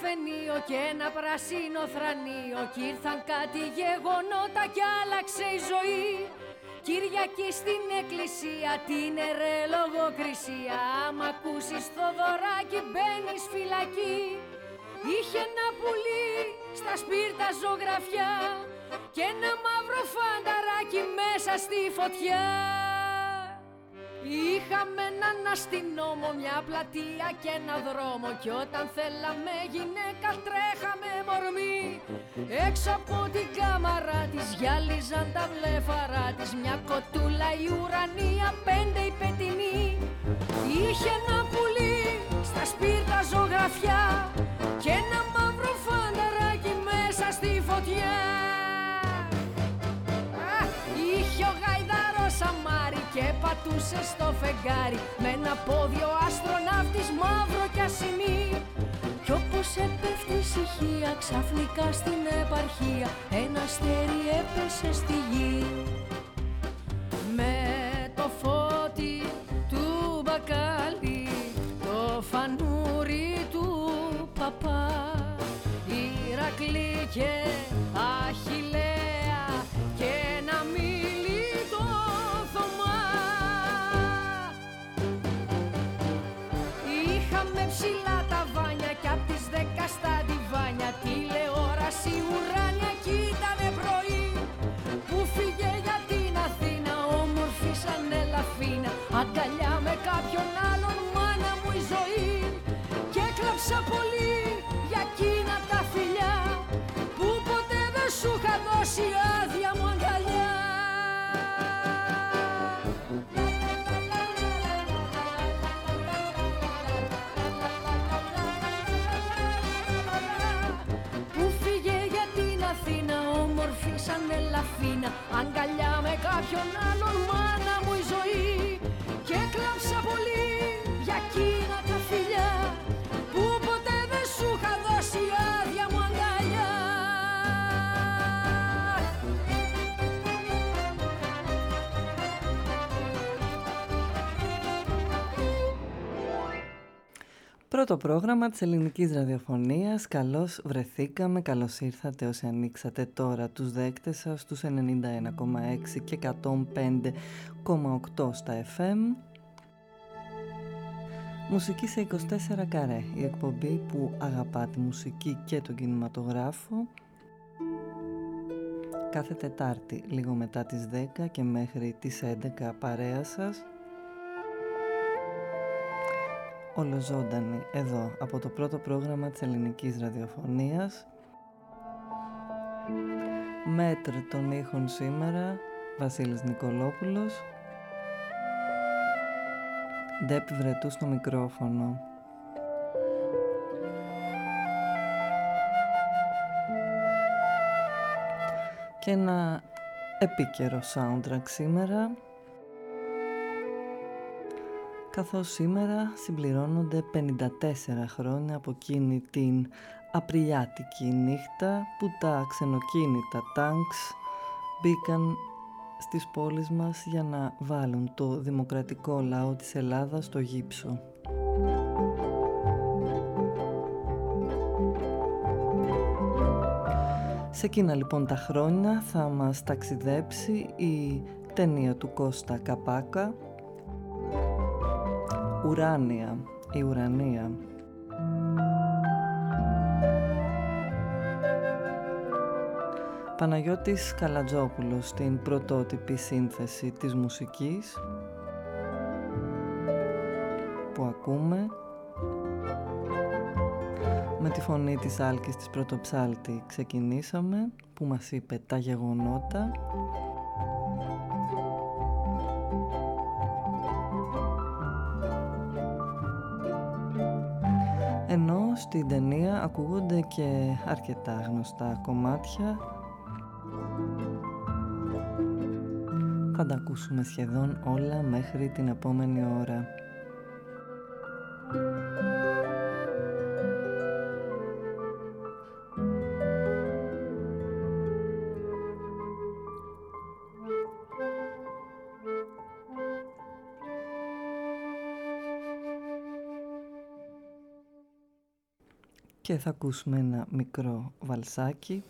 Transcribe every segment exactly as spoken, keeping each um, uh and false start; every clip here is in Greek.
καφενείο και ένα πράσινο θρανείο κι ήρθαν κάτι γεγονότα κι άλλαξε η ζωή. Κυριακή στην εκκλησία, την ερε λογοκρισία, άμα ακούσεις Θοδωράκι μπαίνεις φυλακή. Είχε ένα πουλί στα σπίρτα ζωγραφιά και ένα μαύρο φανταράκι μέσα στη φωτιά. Είχαμε έναν αστυνόμο, μια πλατεία και ένα δρόμο κι όταν θέλαμε γυναίκα τρέχαμε μορμί. Έξω από την κάμαρα της γυάλιζαν τα βλέφαρα της, μια κοτούλα η ουρανία, πέντε η πετεινή. Είχε ένα πουλί στα σπίρτα ζωγραφιά και ένα μαύρο φανταράκι μέσα στη φωτιά. Είχε ο γαϊδάρος αμάρι και πατούσε στο φεγγάρι με ένα πόδι ο αστροναύτης μαύρο κι ασημή. Κι όπως έπεφτει ησυχία ξαφνικά στην επαρχία ένα αστέρι έπεσε στη γη. Με το φώτι του μπακάλι, το φανούρι του παπά, Ηρακλή και Αχιλλέα και ένα μίλητο Θωμά. Είχαμε ψηλά τα βάνια κι απ' τις δέκα στα διβάνια τηλεόραση ουράνια κι ήτανε πρωί που φύγε για την Αθήνα όμορφη σαν ελαφίνα, αγκαλιά με κάποιον άλλον μάνα μου η ζωή. Και έκλαψα πολύ για εκείνα τα φιλιά που ποτέ δεν σου είχα δώσει άδεια μου αγκαλιά. Που φύγε για την Αθήνα όμορφη σαν ελαφίνα, αγκαλιά με κάποιον άλλον μάνα μου η ζωή. Και έκλαψα πολύ για εκείνα τα φιλιά που ποτέ δεν σου είχα δώσει άδεια μου αγκαλιά. Πρώτο πρόγραμμα της ελληνικής ραδιοφωνίας. Καλώς βρεθήκαμε, καλώς ήρθατε όσοι ανοίξατε τώρα τους δέκτες σας στους ενενήντα ένα κόμμα έξι και εκατόν πέντε κόμμα οκτώ στα εφ εμ. Μουσική σε είκοσι τέσσερα καρέ, η εκπομπή που αγαπά τη μουσική και τον κινηματογράφο. Κάθε Τετάρτη λίγο μετά τις δέκα και μέχρι τις έντεκα παρέα σας. Ολοζώντανη εδώ από το πρώτο πρόγραμμα της ελληνικής ραδιοφωνίας. Μέτρ των ήχων σήμερα Βασίλης Νικολόπουλος, Ντέπη Βρετού στο μικρόφωνο. Και ένα επίκαιρο soundtrack σήμερα, καθώς σήμερα συμπληρώνονται πενήντα τέσσερα χρόνια από εκείνη την απριλιάτικη νύχτα που τα ξενοκίνητα τάγκς μπήκαν στις πόλεις μας για να βάλουν το δημοκρατικό λαό της Ελλάδας στο γύψο. Σε εκείνα λοιπόν τα χρόνια θα μας ταξιδέψει η ταινία του Κώστα Καπάκα, Ουράνια, η Ουρανία. Παναγιώτης Καλατζόπουλος στην πρωτότυπη σύνθεση της μουσικής που ακούμε, με τη φωνή της Άλκης της Πρωτοψάλτη ξεκινήσαμε, που μας είπε τα γεγονότα. Ενώ στην ταινία ακούγονται και αρκετά γνωστά κομμάτια. Θα τα ακούσουμε σχεδόν όλα μέχρι την επόμενη ώρα. και θα ακούσουμε ένα μικρό βαλσάκι.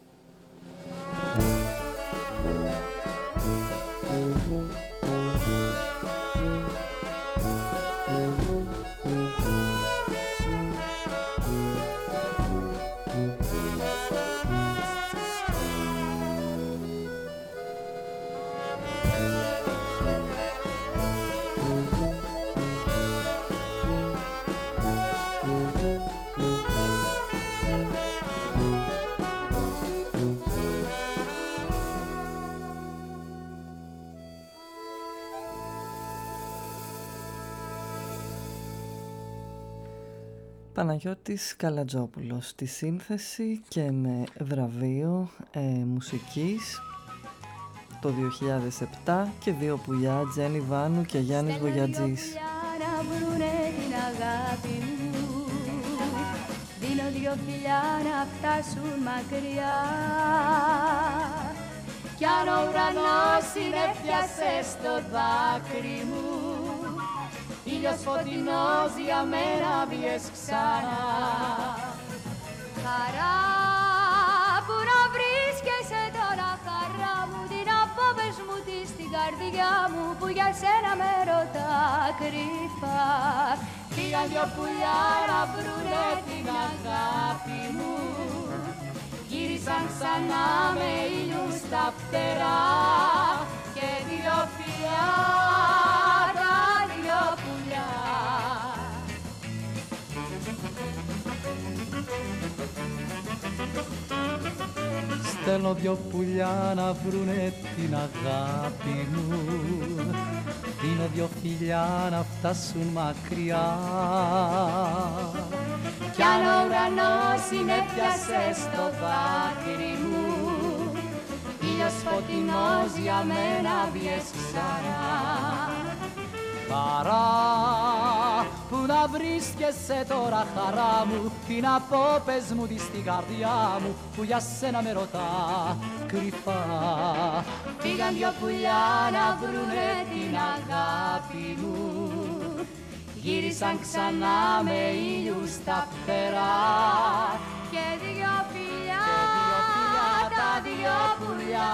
Παναγιώτης Καλατζόπουλος στη σύνθεση και με βραβείο ε, μουσικής το δύο χιλιάδες επτά και δύο πουλιά, Τζένι Βάνου και Γιάννης Βογιατζής. Να βρουνε την αγάπη μου, δίνω δυο φιλιά να φτάσουν μακριά, κι αν ο ουρανός συνέφιασε στο δάκρυ μου, ήλιος φωτεινός για μένα βγες ξανά. Χαρά που να βρίσκεσαι τώρα, χαρά μου, την απόβες μου τη στην καρδιά μου, που για σένα με ρωτά κρυφά. Πήγαν δυο πουλιά να βρουνε την αγάπη μου, γύρισαν ξανά με ήλιους στα φτερά, και δυο φιλιά τα δυο πουλιά. Στέλνω δυο πουλιά να βρουνε την αγάπη μου, δίνω δυο φιλιά να φτάσουν μακριά, κι αν ο ουρανός συνέπιασε στο δάκρυ μου, ήλιος φωτεινός για μένα βγες ξανά. Χαρά που να βρίσκεσαι τώρα, χαρά μου, την απόπες μου τη στην καρδιά μου, που για σένα με ρωτά κρυφά. Πήγαν δυο πουλιά να βρουνε την αγάπη μου, γύρισαν ξανά με ήλιους στα φτερά, και δυο φιλιά, τα δυο πουλιά.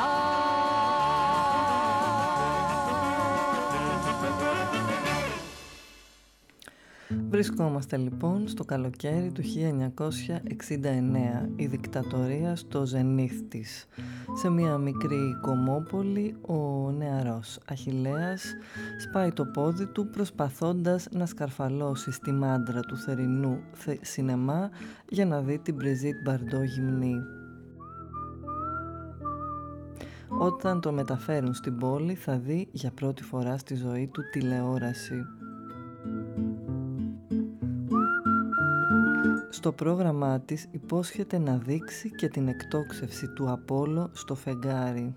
Βρισκόμαστε λοιπόν στο καλοκαίρι του χίλια εννιακόσια εξήντα εννέα, η δικτατορία στο ζενήθ της. Σε μια μικρή κομμόπολη ο νεαρός Αχιλλέας σπάει το πόδι του προσπαθώντας να σκαρφαλώσει στη μάντρα του θερινού σινεμά για να δει την Μπριζίτ Μπαρντό γυμνή. Όταν το μεταφέρουν στην πόλη θα δει για πρώτη φορά στη ζωή του τηλεόραση. Στο πρόγραμμά της υπόσχεται να δείξει και την εκτόξευση του Απόλλω στο φεγγάρι.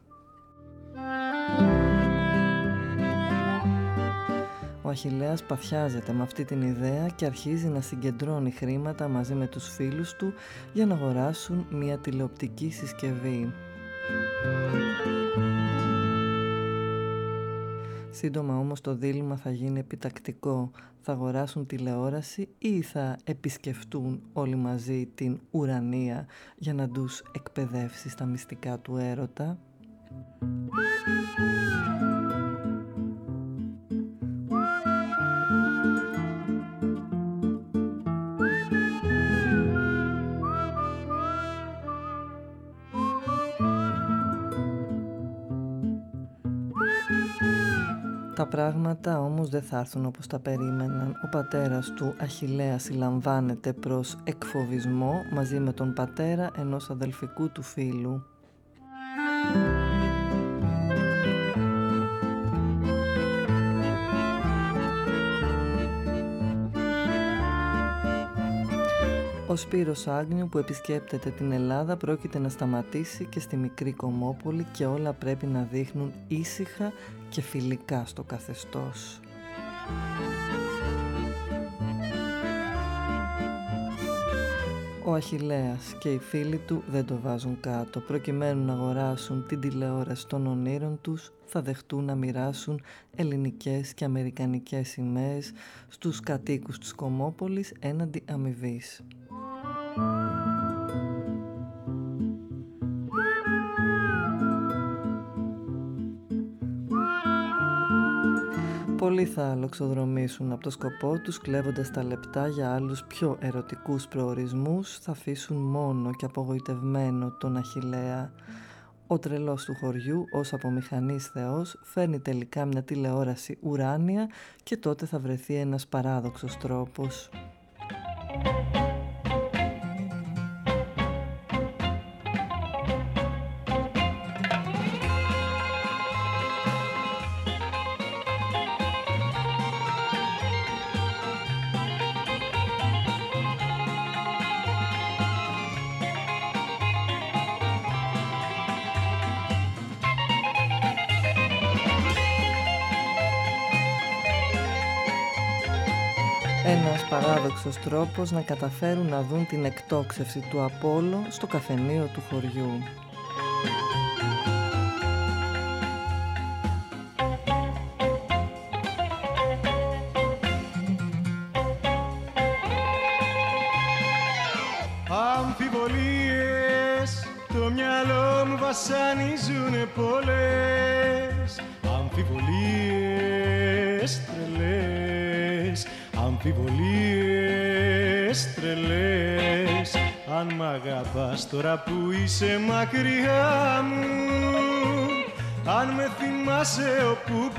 Ο Αχιλλέας παθιάζεται με αυτή την ιδέα και αρχίζει να συγκεντρώνει χρήματα μαζί με τους φίλους του για να αγοράσουν μια τηλεοπτική συσκευή. Σύντομα όμως το δίλημμα θα γίνει επιτακτικό. Θα αγοράσουν τηλεόραση ή θα επισκεφτούν όλοι μαζί την ουρανία για να τους εκπαιδεύσει στα μυστικά του έρωτα. Τα πράγματα όμως δεν θα έρθουν όπως τα περίμεναν. Ο πατέρας του Αχιλλέα συλλαμβάνεται προς εκφοβισμό μαζί με τον πατέρα ενός αδελφικού του φίλου. Ο Σπύρος Άγνιου που επισκέπτεται την Ελλάδα πρόκειται να σταματήσει και στη μικρή κομμόπολη και όλα πρέπει να δείχνουν ήσυχα και φιλικά στο καθεστώς. Ο Αχιλλέας και οι φίλοι του δεν το βάζουν κάτω. Προκειμένου να αγοράσουν την τηλεόραση των ονείρων τους, θα δεχτούν να μοιράσουν ελληνικές και αμερικανικές σημαίες στους κατοίκους της κομμόπολης έναντι αμοιβής. Πολλοί θα λοξοδρομήσουν από το σκοπό τους, κλέβοντας τα λεπτά για άλλους πιο ερωτικούς προορισμούς, θα αφήσουν μόνο και απογοητευμένο τον Αχιλλέα. Ο τρελός του χωριού, ως απομηχανής θεός, φέρνει τελικά μια τηλεόραση ουράνια και τότε θα βρεθεί ένας παράδοξος τρόπος. Ένας παράδοξος τρόπος να καταφέρουν να δουν την εκτόξευση του Απόλλω στο καφενείο του χωριού. Αμφιβολίες, το μυαλό μου βασανίζουνε πολλές. Αμφιβολίες τρελές, αμφιβολίες τρελές. Αν μ' αγαπάς τώρα που είσαι μακριά μου, αν με θυμάσαι όπου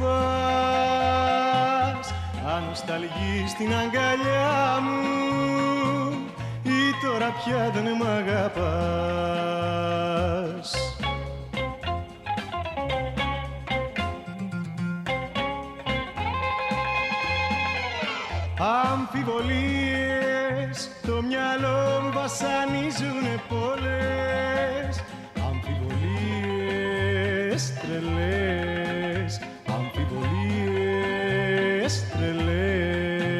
πας, αν νοσταλγείς την αγκαλιά μου ή τώρα πια δεν μ' αγαπάς. Αμφιβολίες, το μυαλό μου βασανίζουνε πολλές. Αμφιβολίες τρελές, αμφιβολίες τρελές.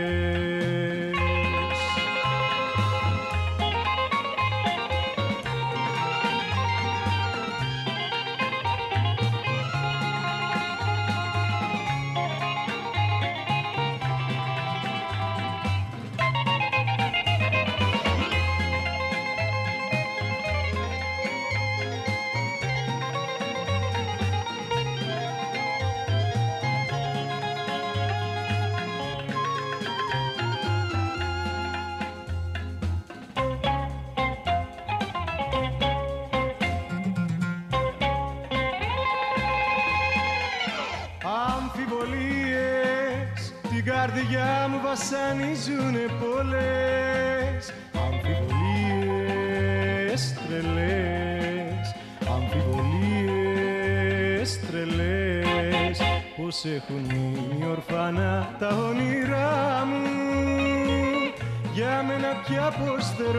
Καρδιά μου βασανίζουνε πολλές. Αμφιβολίες τρελές, αμφιβολίες τρελές. Πως έχουν μείνει ορφανά τα όνειρά μου, για μένα πια πως θε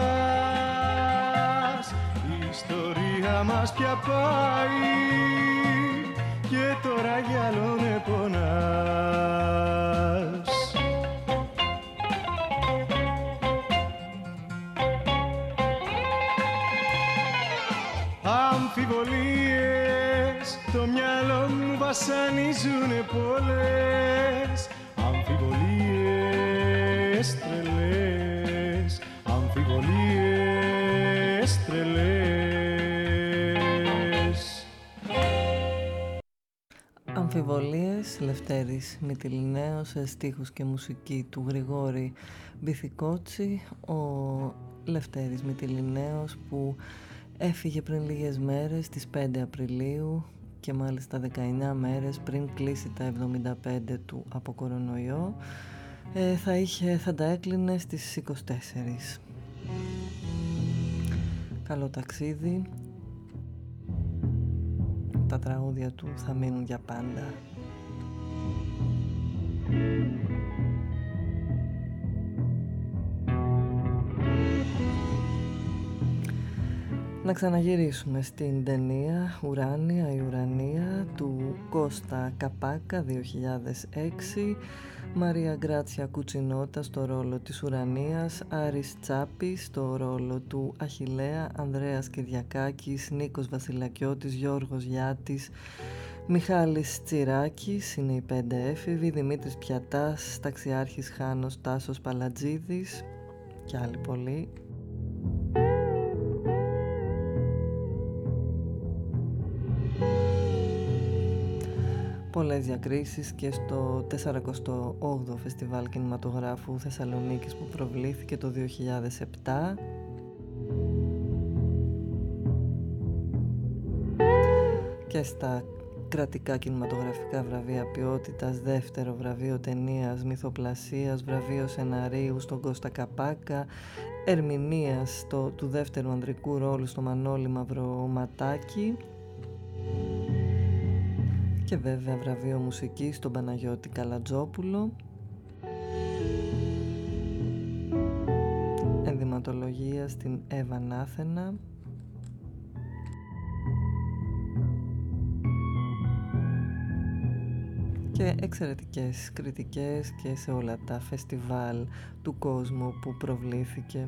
ρωτάς. Η ιστορία μας πια πάει και τώρα κι άλλον πονάς. Αμφιβολίες, το μυαλό μου βασανίζουνε πολλές. Αμφιβολίες τρελές, αμφιβολίες τρελές. Αμφιβολίες, Λευτέρης Μυτιληναίος, σε στίχους και μουσική του Γρηγόρη Μπιθικότσι. Ο Λευτέρης Μυτιληναίος που έφυγε πριν λίγες μέρες, στις πέντε Απριλίου, και μάλιστα δεκαεννιά μέρες πριν κλείσει τα εβδομήντα πέντε του από κορονοϊό. ε, θα, είχε, θα τα έκλεινε στις είκοσι τέσσερις. Καλό ταξίδι. Τα τραγούδια του θα μείνουν για πάντα. Να ξαναγυρίσουμε στην ταινία Ουράνια, η Ουρανία του Κώστα Καπάκα, δύο χιλιάδες έξι. Μαρία Γκράτσια Κουτσινότα στο ρόλο της Ουρανίας, Άρης Τσάπης στο ρόλο του Αχιλλέα, Ανδρέας Κυριακάκης, Νίκος Βασιλακιώτης, Γιώργος Γιάτης, Μιχάλης Τσιράκης είναι οι πέντε έφηβοι, Δημήτρης Πιατάς, Ταξιάρχης Χάνος, Τάσος Παλατζίδης και άλλοι πολλοί. πολλές διακρίσεις και στο σαρανταοκτώ όγδοο Φεστιβάλ Κινηματογράφου Θεσσαλονίκης που προβλήθηκε το δύο χιλιάδες επτά. Και στα κρατικά κινηματογραφικά βραβεία ποιότητας, δεύτερο βραβείο ταινίας μυθοπλασίας, βραβείο σεναρίου στον Κώστα Καπάκα, ερμηνείας το, του δεύτερου ανδρικού ρόλου στο Μανώλη Μαυροματάκη και βέβαια βραβείο μουσικής στον Παναγιώτη Καλατζόπουλο, ενδυματολογία στην Εύα Νάθενα και εξαιρετικές κριτικές και σε όλα τα φεστιβάλ του κόσμου που προβλήθηκε.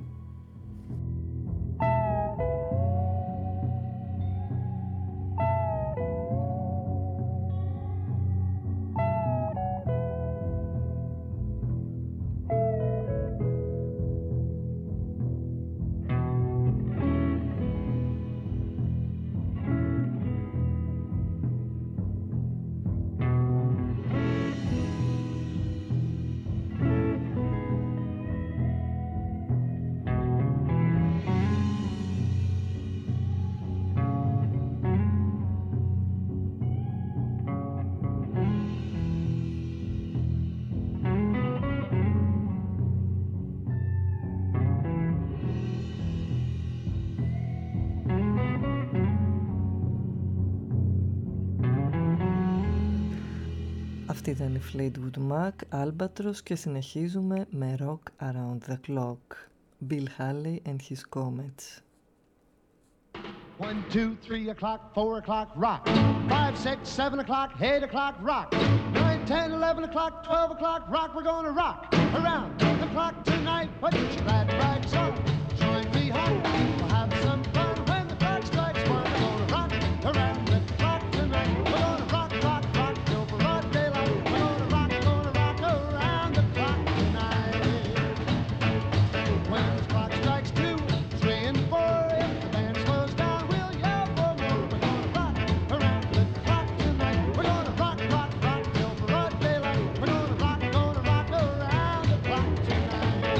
Αυτή ήταν η Fleetwood Mac, Albatross και συνεχίζουμε με Rock Around the Clock, Bill Haley and his Comets. One, two, three o'clock, four o'clock, rock. Five, six, seven o'clock, eight o'clock, rock. Nine, ten, eleven o'clock, twelve o'clock, rock. We're gonna rock around the clock tonight. Put your glad rags on, join me home. We'll have some fun when the clock strikes one. We're gonna rock around the clock tonight. We're gonna rock, rock, rock till broad daylight. We're gonna rock, gonna rock around the clock tonight. When the clock strikes two, three, and four, if the band slows down, we'll yell for more. We're gonna rock around the clock tonight. We're gonna rock, rock, rock till broad daylight. We're gonna rock, gonna rock around the clock tonight.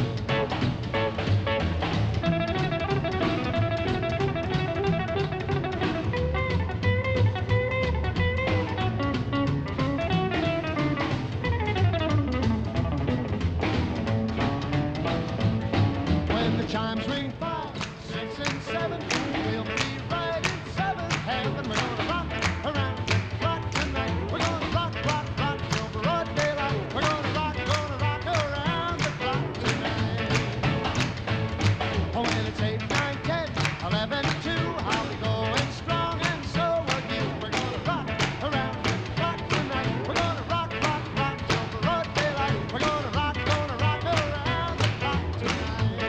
When the chimes ring five, six, and seven, we'll be right in seventh heaven. We're gonna rock around the clock tonight. We're gonna rock, rock, rock till broad daylight. We're gonna rock, gonna rock around the clock tonight. Oh, when it's eight, nine, ten, eleven, two, I'll be going strong, and so will you. We're gonna rock around the clock tonight. We're gonna rock, rock, rock till broad daylight. We're gonna rock, gonna rock around the clock tonight.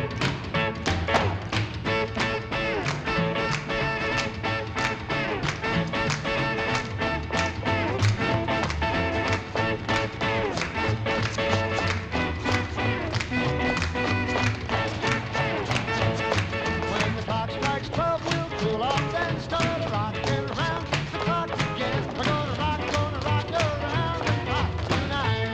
When the clock strikes twelve, we'll cool off and start rocking around the clock again. We're gonna rock, gonna rock around the clock tonight.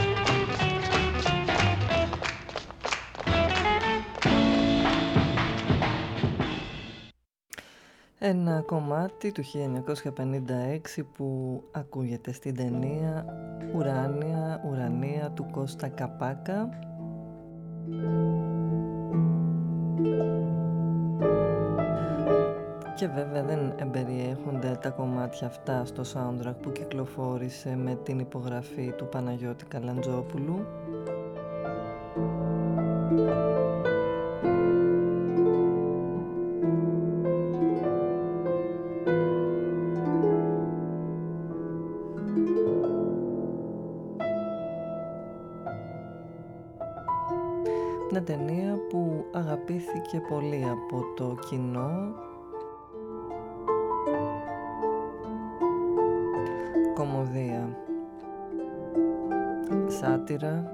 Ένα κομμάτι του χίλια εννιακόσια πενήντα έξι που ακούγεται στην ταινία Ουράνια, Ουρανία του Κώστα Καπάκα. Και βέβαια δεν εμπεριέχονται τα κομμάτια αυτά στο soundtrack που κυκλοφόρησε με την υπογραφή του Παναγιώτη Καλατζόπουλου. Μια ταινία που αγαπήθηκε πολύ από το κοινό, κωμωδία, σάτυρα,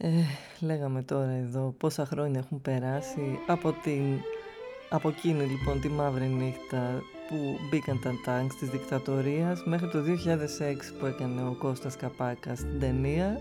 Ε, λέγαμε τώρα εδώ πόσα χρόνια έχουν περάσει από, την, από εκείνη λοιπόν τη μαύρη νύχτα που μπήκαν τα τάγκς της δικτατορίας μέχρι το δύο χιλιάδες έξι που έκανε ο Κώστας Καπάκας την ταινία.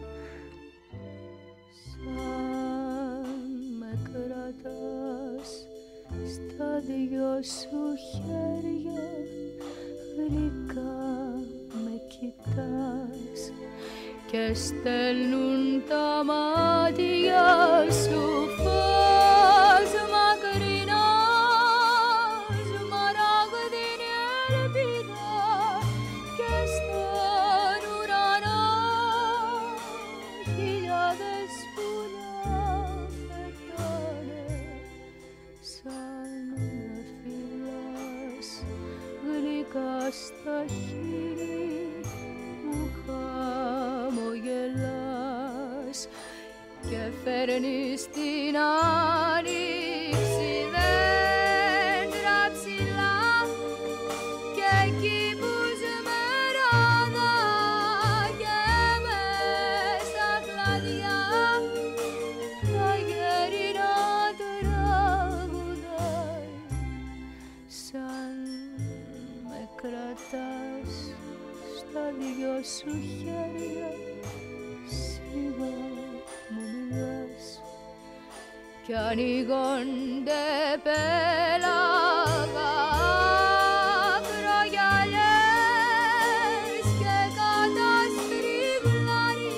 Σαν με κρατάς στα δυο σου χέρια, γλυκά με κοιτάς και στέλνουν τα μάτια σου φως μακρινά, σμαράγδινη ελπίδα και στον ουρανό χιλιάδες πουλιά πετάνε. Σαν με φυλάς γλυκά στα χείλη μου χαμογελάς και φέρνεις την άνοιξη δέντρα ψηλά και εκεί που σμεράδα και μες στα κλαδιά τα γερινά τραγουδάει. Σαν με κρατάς στα δυο σου χέρια, σιγά μου μιλάς κι ανοίγονται πέλαγα ακρογιαλιές και καταστριγλάρι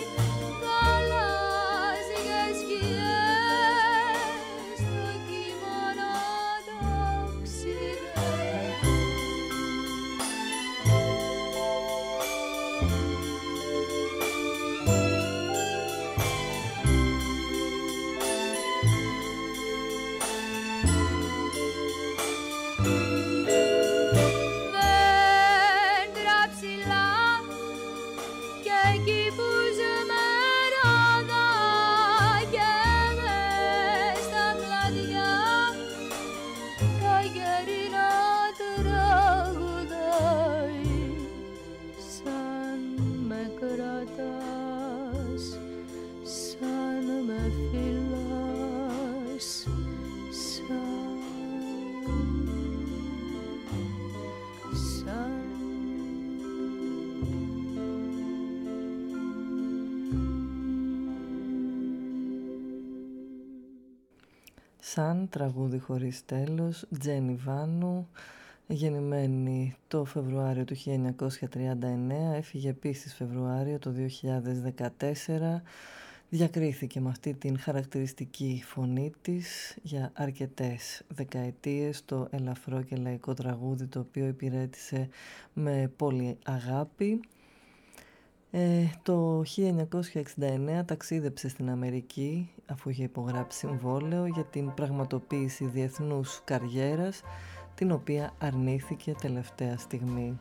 γαλάζιες σκιές στο κείμενο ταξιδεύουν. Δέντρα ψηλά και εκεί που σμεράδα και μες στα κλαδιά τα γερινά τραγουδάει. Σαν με κρατάς, σαν με φυλάς, σαν, σαν. Σαν τραγούδι χωρίς τέλος, Τζένι Βάνου, γεννημένη το Φεβρουάριο του χίλια εννιακόσια τριάντα εννέα, έφυγε επίσης Φεβρουάριο το δύο χιλιάδες δεκατέσσερα. Διακρίθηκε με αυτή την χαρακτηριστική φωνή της για αρκετές δεκαετίες, το ελαφρό και λαϊκό τραγούδι το οποίο υπηρέτησε με πολύ αγάπη. Ε, το χίλια εννιακόσια εξήντα εννέα ταξίδεψε στην Αμερική αφού είχε υπογράψει συμβόλαιο για την πραγματοποίηση διεθνούς καριέρας, την οποία αρνήθηκε τελευταία στιγμή.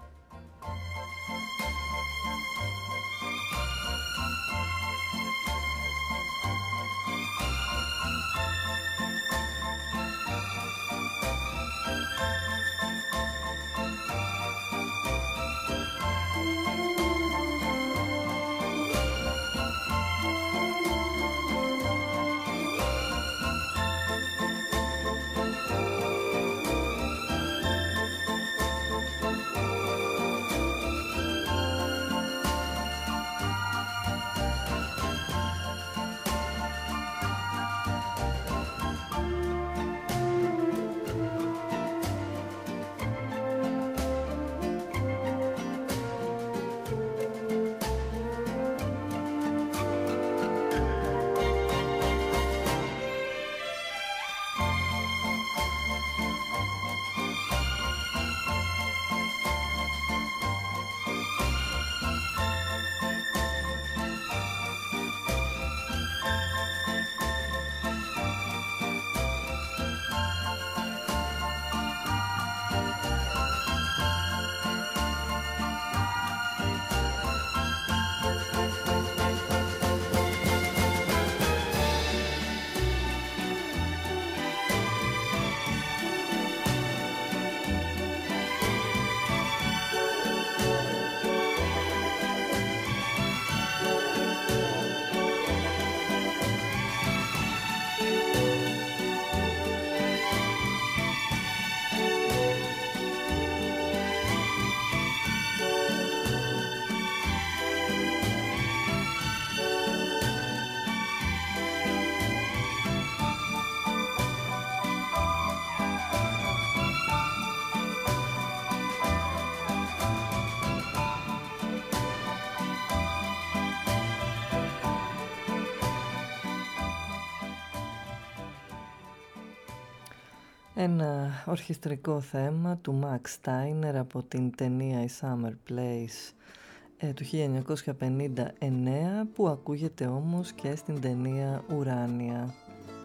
Ένα ορχιστρικό θέμα του Max Steiner από την ταινία «Η Summer Place» ε, του χίλια εννιακόσια πενήντα εννέα, που ακούγεται όμως και στην ταινία «Ουράνια».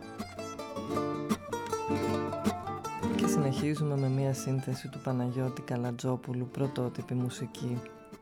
Και συνεχίζουμε με μια σύνθεση του Παναγιώτη Καλατζόπουλου, πρωτότυπη μουσική.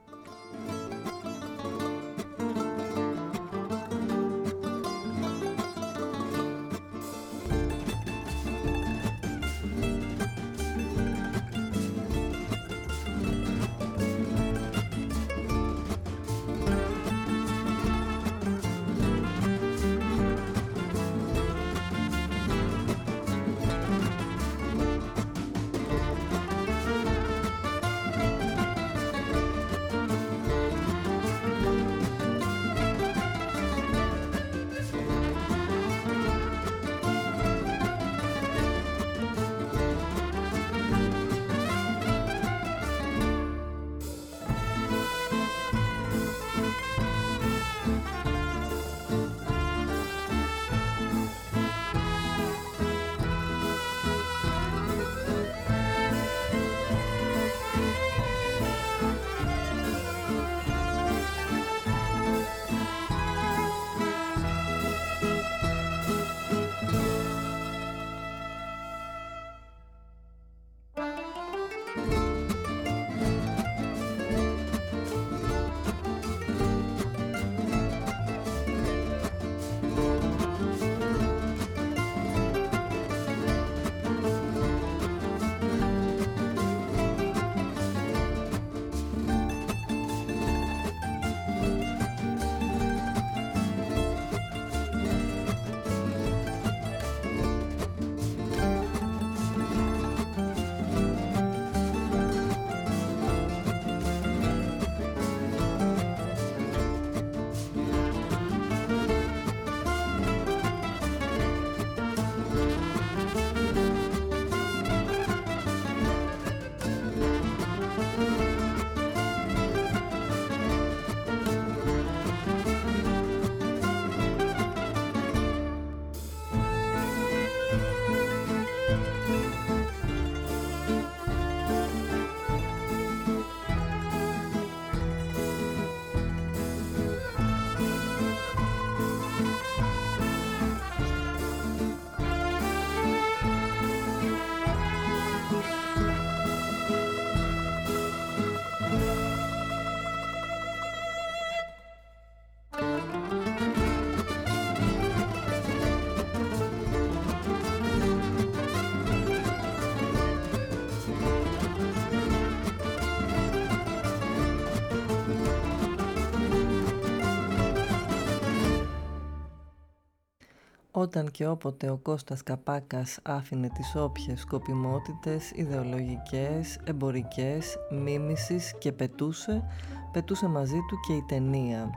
Όταν και όποτε ο Κώστας Καπάκας άφηνε τις όποιες σκοπιμότητες, ιδεολογικές, εμπορικές, μίμησης και πετούσε, πετούσε μαζί του και η ταινία.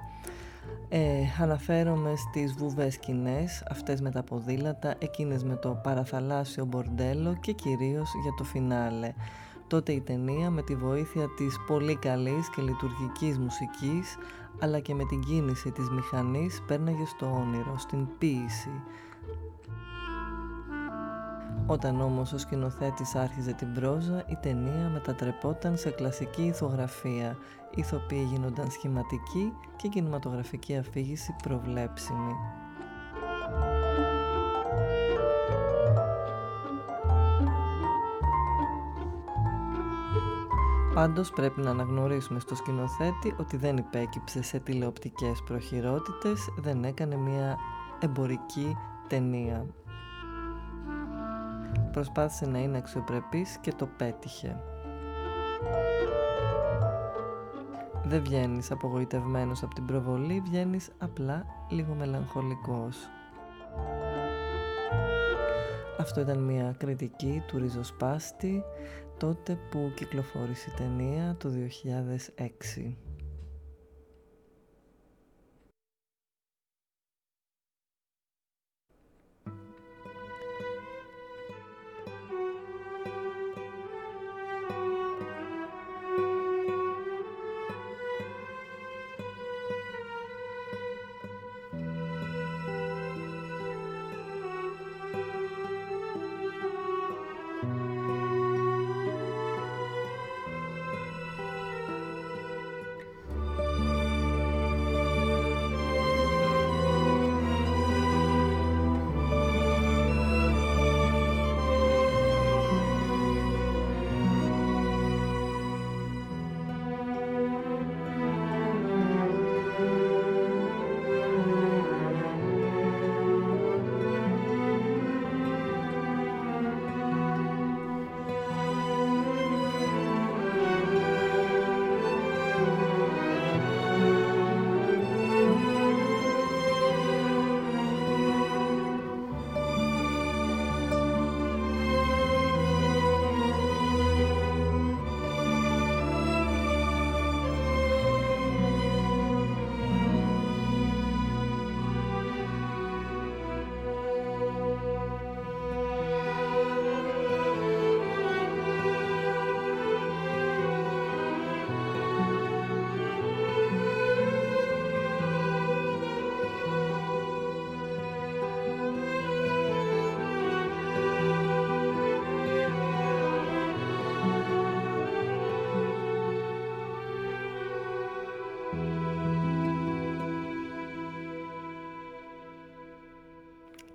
Ε, αναφέρομαι στις βουβές σκηνές, αυτές με τα ποδήλατα, εκείνες με το παραθαλάσσιο μπορντέλο και κυρίως για το φινάλε. Τότε η ταινία, με τη βοήθεια της πολύ καλής και λειτουργικής μουσικής, αλλά και με την κίνηση της μηχανής, πέρναγε στο όνειρο, στην ποίηση. Όταν όμως ο σκηνοθέτης άρχιζε την πρόζα, η ταινία μετατρεπόταν σε κλασική ηθογραφία. Οι ηθοποιοί γίνονταν σχηματικοί και η κινηματογραφική αφήγηση προβλέψιμη. Πάντως πρέπει να αναγνωρίσουμε στο σκηνοθέτη ότι δεν υπέκυψε σε τηλεοπτικές προχειρότητες, δεν έκανε μια εμπορική ταινία. Προσπάθησε να είναι αξιοπρεπής και το πέτυχε. Δεν βγαίνεις απογοητευμένος από την προβολή, βγαίνεις απλά λίγο μελαγχολικός. Αυτό ήταν μια κριτική του Ριζοσπάστη, τότε που κυκλοφόρησε η ταινία το δύο χιλιάδες έξι.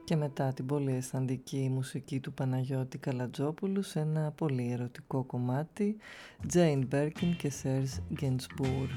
Και μετά την πολύ αισθαντική μουσική του Παναγιώτη Καλατζόπουλου σε ένα πολύ ερωτικό κομμάτι, Jane Birkin και Serge Gainsbourg.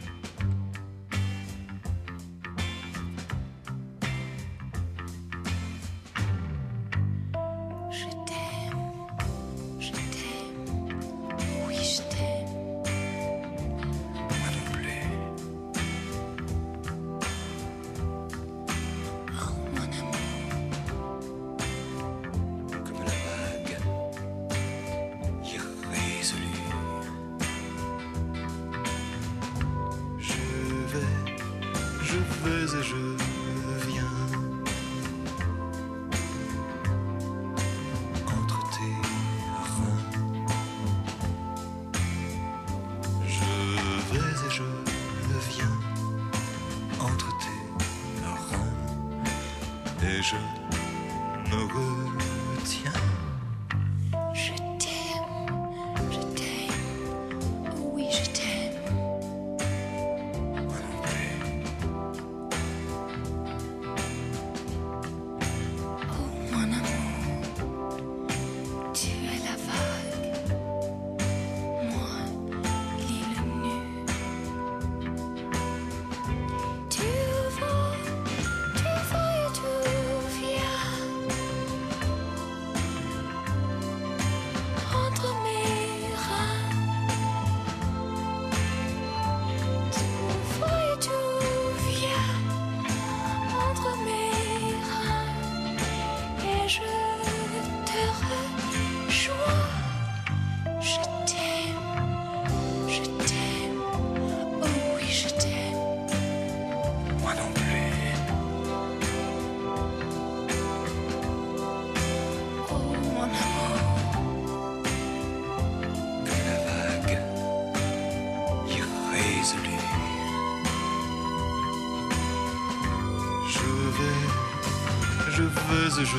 Je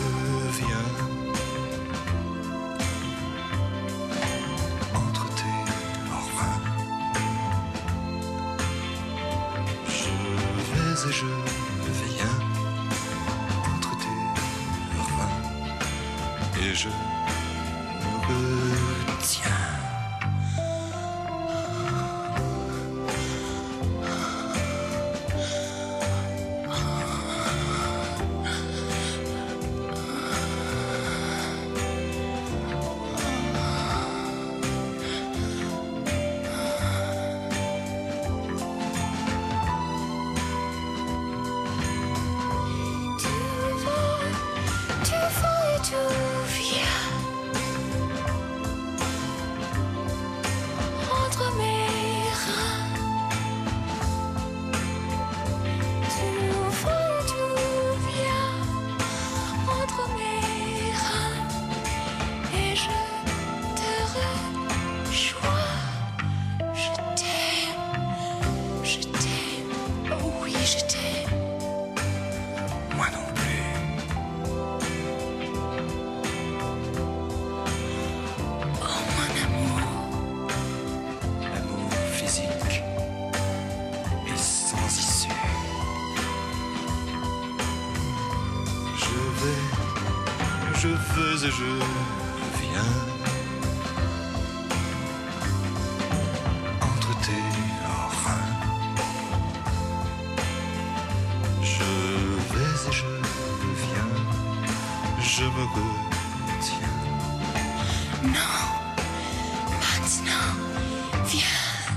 viens entre tes reins. Je vais et je viens entre tes reins. Et je me retiens. Et je viens entre tes reins. Je vais et je viens, je me retiens. Non, maintenant, viens.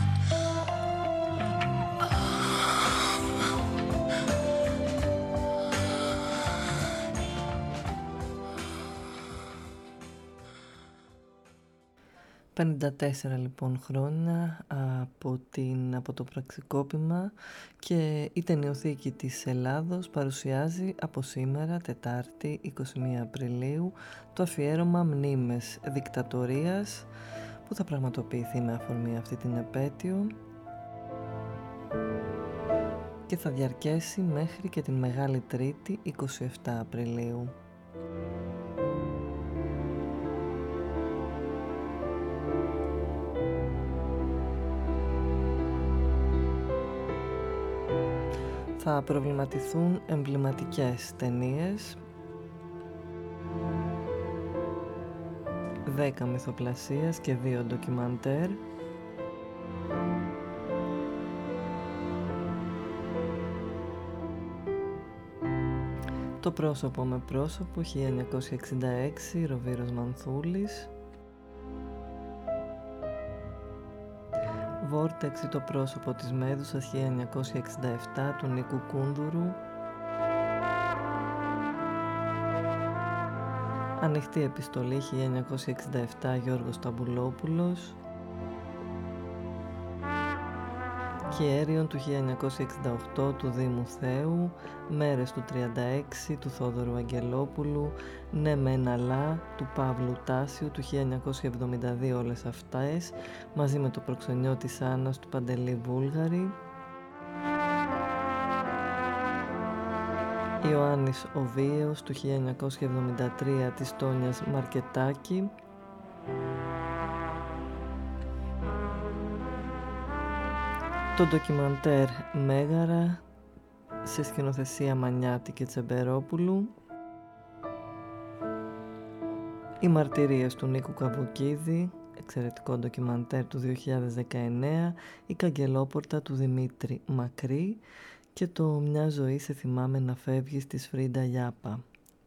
πενήντα τέσσερα λοιπόν χρόνια από, την, από το πραξικόπημα και η Ταινιοθήκη της Ελλάδος παρουσιάζει από σήμερα, Τετάρτη είκοσι μία Απριλίου, το αφιέρωμα Μνήμες Δικτατορίας που θα πραγματοποιηθεί με αφορμή αυτή την επέτειο και θα διαρκέσει μέχρι και την Μεγάλη Τρίτη είκοσι επτά Απριλίου. Θα προβληματιστούν εμβληματικές ταινίες δέκα μυθοπλασίας και δύο ντοκιμαντέρ. Το πρόσωπο με πρόσωπο χίλια εννιακόσια εξήντα έξι, Ροβίρος Μανθούλης. Βόρτεξη, το πρόσωπο της Μέδουσας χίλια εννιακόσια εξήντα επτά, του Νίκου Κούνδουρου. Ανοιχτή επιστολή χίλια εννιακόσια εξήντα επτά, Γιώργος Ταμπουλόπουλος. Κιέριον του χίλια εννιακόσια εξήντα οκτώ, του Δήμου Θέου. Μέρες του τριάντα έξι, του Θόδωρου Αγγελόπουλου. Ναι μεν αλλά, του Παύλου Τάσιου του χίλια εννιακόσια εβδομήντα δύο, όλες αυτές μαζί με το προξενιό της Άννας του Παντελή Βούλγαρη. Ιωάννης ο Βίαιος του χίλια εννιακόσια εβδομήντα τρία, της Τόνιας Μαρκετάκη. Το ντοκιμαντέρ Μέγαρα σε σκηνοθεσία Μανιάτη και Τσεμπερόπουλου. Οι μαρτυρίες του Νίκου Καβουκίδη, εξαιρετικό ντοκιμαντέρ του δύο χιλιάδες δεκαεννέα. Η Καγκελόπορτα του Δημήτρη Μακρύ και το Μια ζωή σε θυμάμαι να φεύγεις της Φρίντα Γιάπα.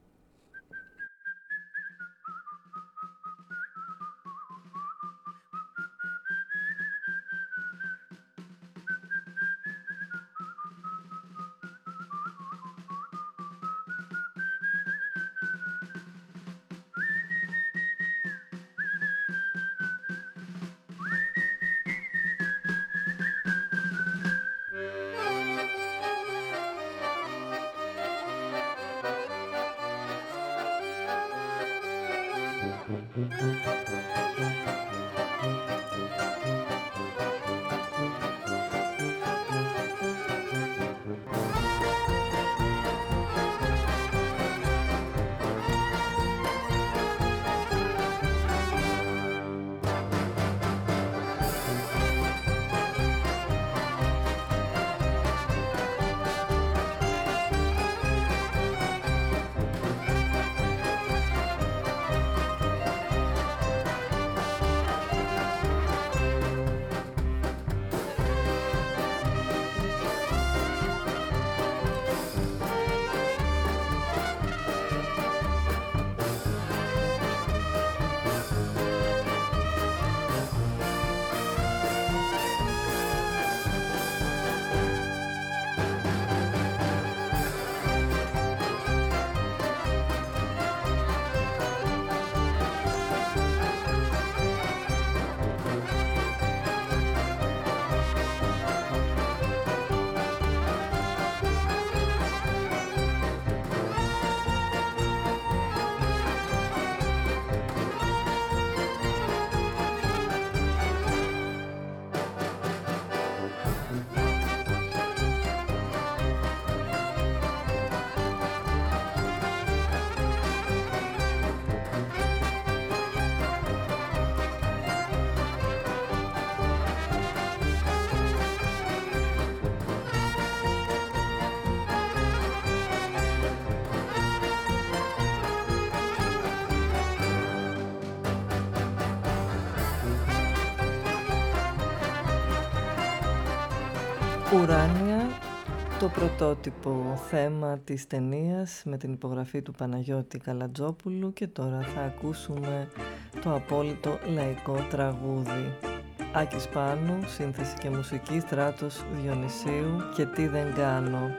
Ουράνια, το πρωτότυπο θέμα της ταινίας με την υπογραφή του Παναγιώτη Καλατζόπουλου, και τώρα θα ακούσουμε το απόλυτο λαϊκό τραγούδι. Άκης Πάνου, σύνθεση και μουσική, Στράτος Διονυσίου και Τι δεν κάνω.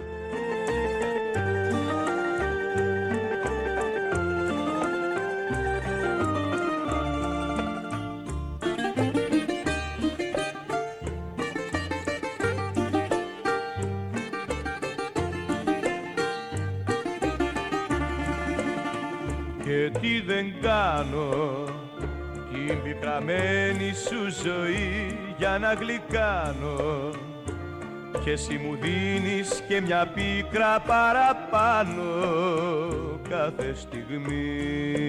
Τι δεν κάνω την πικραμένη σου ζωή για να γλυκάνω, και εσύ μου δίνεις και μια πίκρα παραπάνω κάθε στιγμή.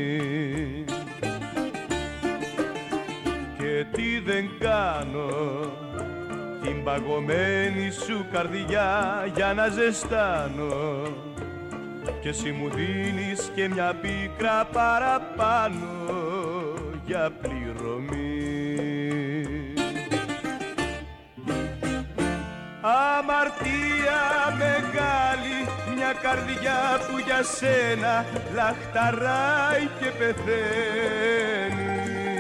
Και τι δεν κάνω την παγωμένη σου καρδιά για να ζεστάνω, και εσύ μου δίνεις και μια πίκρα παραπάνω για πληρωμή. Αμαρτία μεγάλη, μια καρδιά που για σένα λαχταράει και πεθαίνει,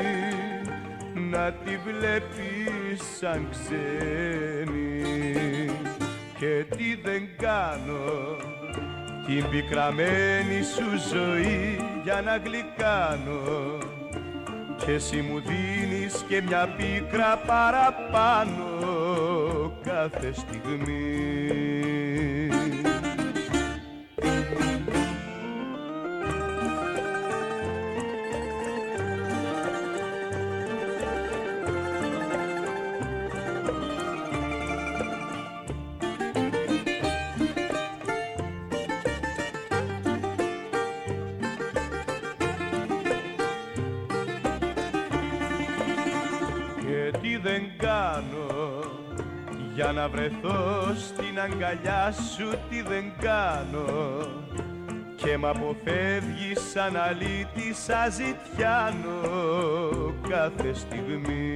να τη βλέπεις σαν ξένη. Και τι δεν κάνω την πικραμένη σου ζωή για να γλυκάνω, και εσύ μου δίνεις και μια πίκρα παραπάνω κάθε στιγμή. Δεν κάνω για να βρεθώ στην αγκαλιά σου, τι δεν κάνω, και μ' αποφεύγεις σαν αλήτη, σαν ζητιάνω κάθε στιγμή.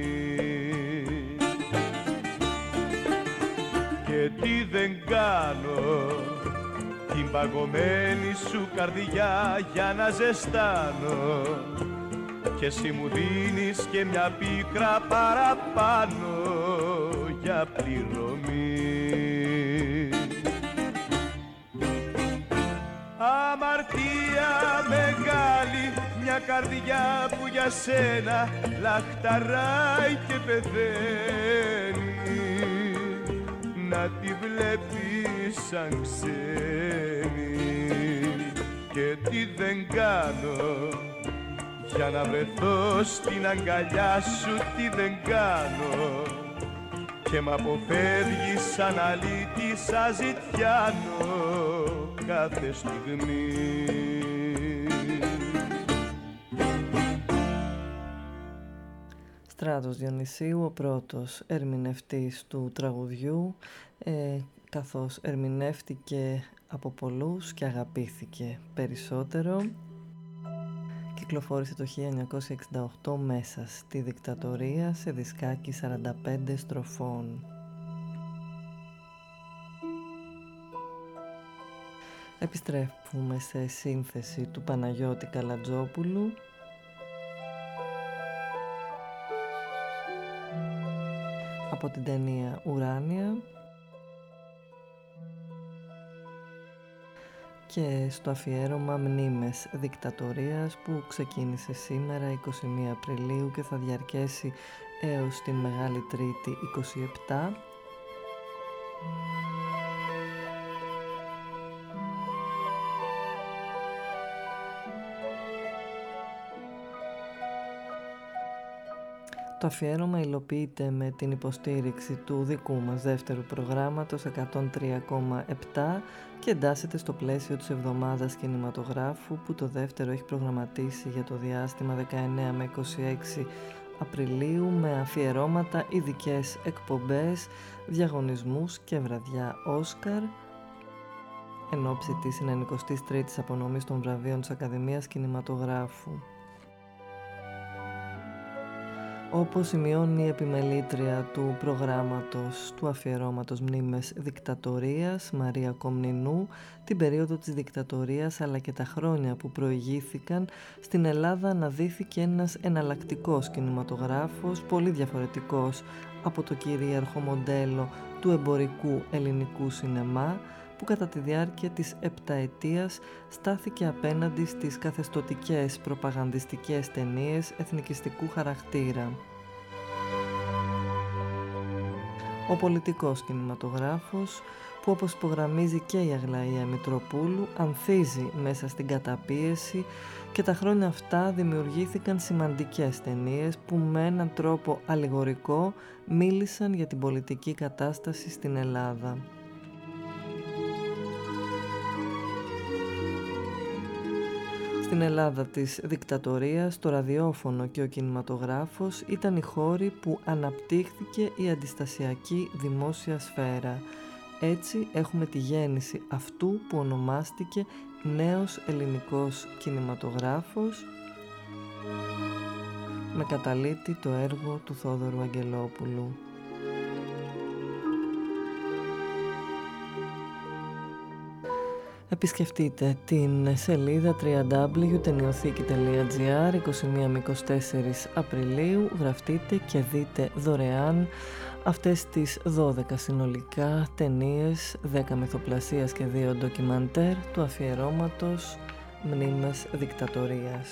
Και τι δεν κάνω την παγωμένη σου καρδιά για να ζεστάνω, και εσύ μου δίνεις και μια πίκρα παραπάνω για πληρωμή. Αμαρτία μεγάλη, μια καρδιά που για σένα λαχταράει και πεθαίνει, να τη βλέπεις σαν ξένη. Και τι δεν κάνω για να βρεθώ στην αγκαλιά σου, τι δεν κάνω, και μ' αποφεύγεις σαν αλήτη, σαν ζητιάνω κάθε στιγμή. Στράτος Διονυσίου, ο πρώτος ερμηνευτής του τραγουδιού, ε, καθώς ερμηνεύτηκε από πολλούς και αγαπήθηκε περισσότερο. Κυκλοφόρησε το χίλια εννιακόσια εξήντα οκτώ μέσα στη δικτατορία σε δισκάκι σαράντα πέντε στροφών. Επιστρέφουμε σε σύνθεση του Παναγιώτη Καλατζόπουλου. Από την ταινία Ουράνια. Και στο αφιέρωμα Μνήμες Δικτατορίας που ξεκίνησε σήμερα εικοστή πρώτη Απριλίου και θα διαρκέσει έως την Μεγάλη Τρίτη είκοσι επτά. Το αφιέρωμα υλοποιείται με την υποστήριξη του δικού μας δεύτερου προγράμματος εκατόν τρία κόμμα επτά και εντάσσεται στο πλαίσιο της εβδομάδας κινηματογράφου που το δεύτερο έχει προγραμματίσει για το διάστημα δεκαεννέα με είκοσι έξι Απριλίου με αφιερώματα, ειδικές εκπομπές, διαγωνισμούς και βραδιά Όσκαρ εν ώψη της ενενηκοστής τρίτης απονομής των βραβείων της Ακαδημίας Κινηματογράφου. Όπως σημειώνει η επιμελήτρια του προγράμματος του αφιερώματος Μνήμες Δικτατορίας, Μαρία Κομνηνού, την περίοδο της δικτατορίας αλλά και τα χρόνια που προηγήθηκαν, στην Ελλάδα αναδύθηκε ένας εναλλακτικός κινηματογράφος, πολύ διαφορετικός από το κυρίαρχο μοντέλο του εμπορικού ελληνικού σινεμά, που κατά τη διάρκεια της επταετίας στάθηκε απέναντι στις καθεστωτικές προπαγανδιστικές ταινίες εθνικιστικού χαρακτήρα. Ο πολιτικός κινηματογράφος, που όπως υπογραμμίζει και η Αγλαία Μητροπούλου, ανθίζει μέσα στην καταπίεση, και τα χρόνια αυτά δημιουργήθηκαν σημαντικές ταινίες που με έναν τρόπο αλληγορικό μίλησαν για την πολιτική κατάσταση στην Ελλάδα. Στην Ελλάδα της δικτατορίας, το ραδιόφωνο και ο κινηματογράφος ήταν οι χώροι που αναπτύχθηκε η αντιστασιακή δημόσια σφαίρα. Έτσι έχουμε τη γέννηση αυτού που ονομάστηκε νέος ελληνικός κινηματογράφος, με καταλήτη το έργο του Θόδωρου Αγγελόπουλου. Επισκεφτείτε την σελίδα double-u double-u double-u τελεία ταινιοθήκη τελεία τζι άρ είκοσι μία με είκοσι τέσσερα Απριλίου, γραφτείτε και δείτε δωρεάν αυτές τις δώδεκα συνολικά ταινίες, δέκα μυθοπλασίας και δύο ντοκιμαντέρ του αφιερώματος Μνήμες Δικτατορίας.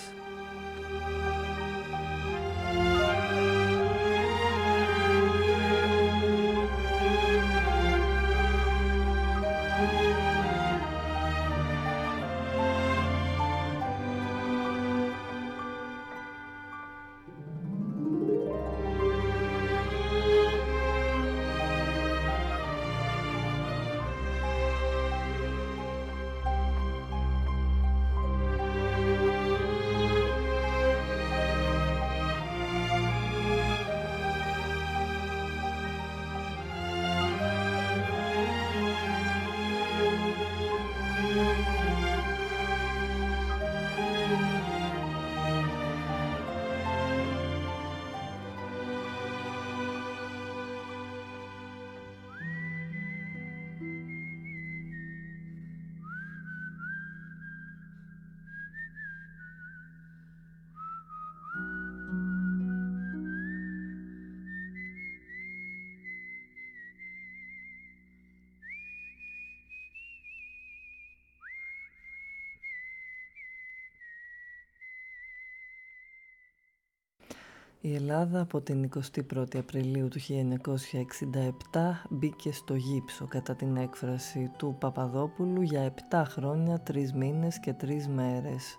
Η Ελλάδα από την εικοστή πρώτη Απριλίου του χίλια εννιακόσια εξήντα επτά μπήκε στο γύψο, κατά την έκφραση του Παπαδόπουλου, για επτά χρόνια, τρεις μήνες και τρεις μέρες.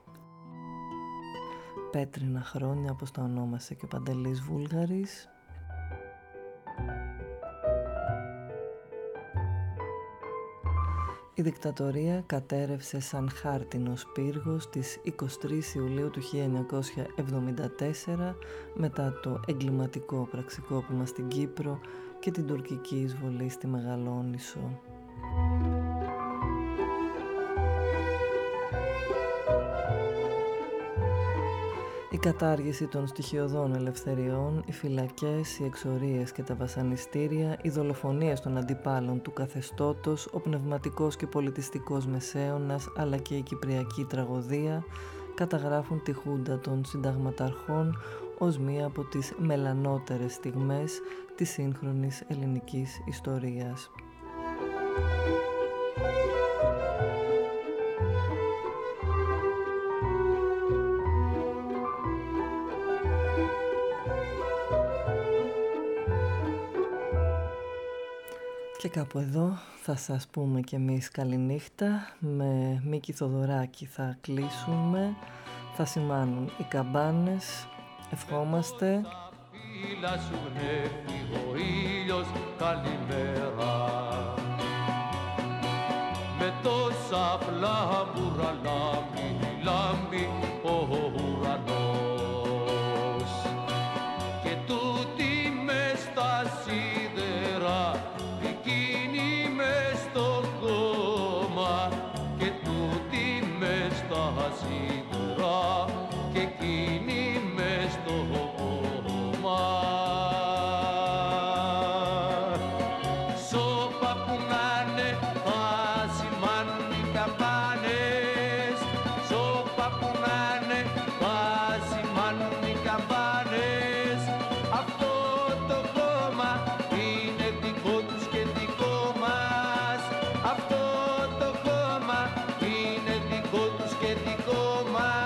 Πέτρινα χρόνια, όπως τα ονόμασε και ο Παντελής Βούλγαρης. Η δικτατορία κατέρευσε σαν χάρτινος πύργος της εικοστή τρίτη Ιουλίου του χίλια εννιακόσια εβδομήντα τέσσερα μετά το εγκληματικό πραξικόπημα στην Κύπρο και την τουρκική εισβολή στη Μεγαλόνισσο. Η κατάργηση των στοιχειωδών ελευθεριών, οι φυλακές, οι εξορίες και τα βασανιστήρια, οι δολοφονίες των αντιπάλων του καθεστώτος, ο πνευματικός και πολιτιστικός μεσαίωνας, αλλά και η κυπριακή τραγωδία καταγράφουν τη χούντα των συνταγματαρχών ως μία από τις μελανότερες στιγμές της σύγχρονης ελληνικής ιστορίας. Και κάπου εδώ θα σας πούμε κι εμείς καληνύχτα. Με Μίκη Θοδωράκη θα κλείσουμε. Θα σημάνουν οι καμπάνες. Ευχόμαστε. Φίλα σου γνέφει ο ήλιος, καλημέρα. Με τόσα φλάμπουρα λάμπει, λάμπει ο ουρανός. Και τούτη μες στα σίδερα, εκείνη μες στο κόμμα. Και τούτη μες στα σίδερα, και εκείνη μες στο κόμμα. Σώπα που να'ναι θα σημάνουν οι καμπάνες. Σώπα που να'ναι θα σημάνουν οι καμπάνες. Αυτό το κόμμα είναι δικό τους και δικό μας. Αυτό το κόμμα είναι δικό τους και δικό μας.